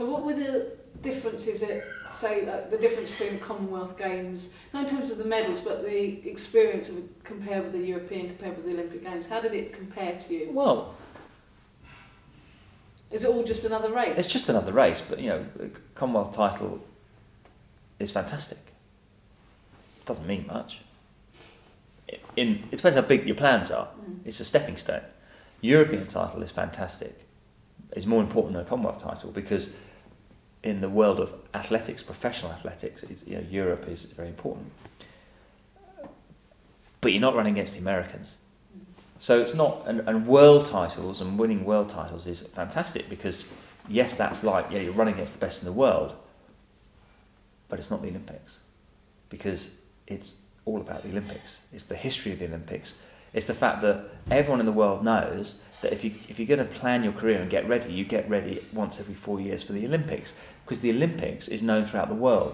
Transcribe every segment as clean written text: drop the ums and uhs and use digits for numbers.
So what were the differences the difference between the Commonwealth Games, not in terms of the medals, but the experience of it compared with the European, compared with the Olympic Games? How did it compare to you? Well, is it all just another race? It's just another race, but the Commonwealth title is fantastic. It doesn't mean much. It depends how big your plans are. It's a stepping stone. European title is fantastic. It's more important than a Commonwealth title because in the world of athletics, professional athletics, Europe is very important. But you're not running against the Americans. So it's not, and world titles and winning world titles is fantastic because, yes, that's you're running against the best in the world, but it's not the Olympics because it's all about the Olympics. It's the history of the Olympics. It's the fact that everyone in the world knows that if you're going to plan your career and get ready, you get ready once every 4 years for the Olympics because the Olympics is known throughout the world.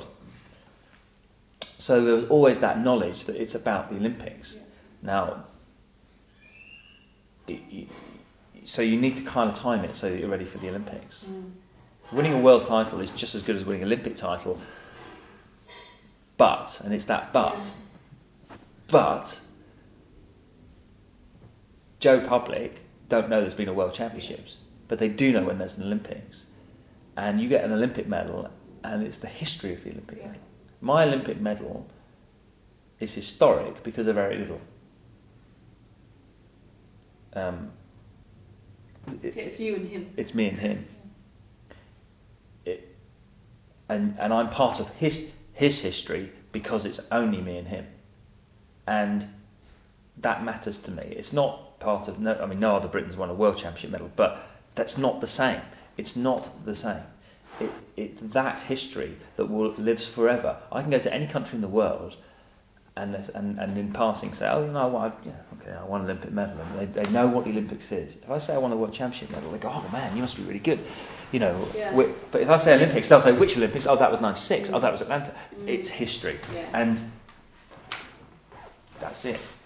So there was always that knowledge that it's about the Olympics. Yeah. Now, so you need to kind of time it so that you're ready for the Olympics. Winning a world title is just as good as winning an Olympic title, but Joe Public don't know there's been a World Championships, but they do know when there's an Olympics. And you get an Olympic medal, and it's the history of the Olympic medal. My Olympic medal is historic because of very little. It's you and him. It's me and him. And I'm part of his history because it's only me and him. And that matters to me. It's not part of, no other Britons won a World Championship medal, but that's not the same. It's not the same. It's that history that lives forever. I can go to any country in the world and in passing say, I won an Olympic medal, and they know what the Olympics is. If I say I won a World Championship medal, they go, oh man, you must be really good. But if I say Olympics, they'll say, which Olympics? Oh, that was 96. Oh, that was Atlanta. It's history. And that's it.